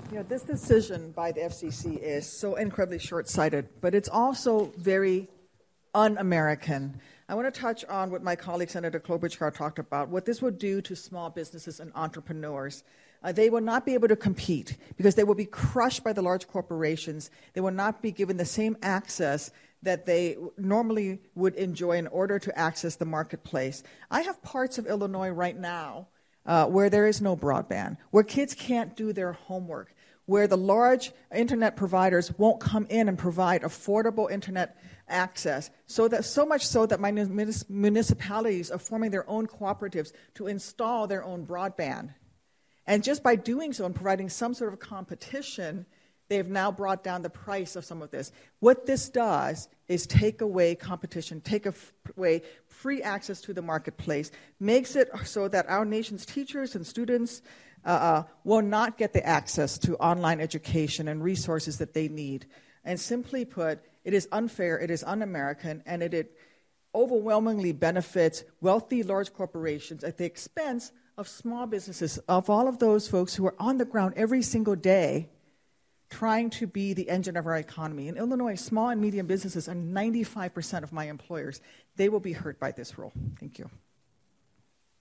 This decision by the FCC is so incredibly short-sighted, but it's also very un-American. I want to touch on what my colleague Senator Klobuchar talked about, what this would do to small businesses and entrepreneurs. They will not be able to compete because they will be crushed by the large corporations. They will not be given the same access that they normally would enjoy in order to access the marketplace. I have parts of Illinois right now where there is no broadband, where kids can't do their homework, where the large internet providers won't come in and provide affordable internet access, so much so that my municipalities are forming their own cooperatives to install their own broadband. And just by doing so and providing some sort of competition, they've now brought down the price of some of this. What this does is take away competition, take away free access to the marketplace, makes it so that our nation's teachers and students will not get the access to online education and resources that they need. And simply put, it is unfair, it is un-American, and it overwhelmingly benefits wealthy large corporations at the expense of small businesses, of all of those folks who are on the ground every single day trying to be the engine of our economy. In Illinois, small and medium businesses are 95% of my employers. They will be hurt by this rule. Thank you.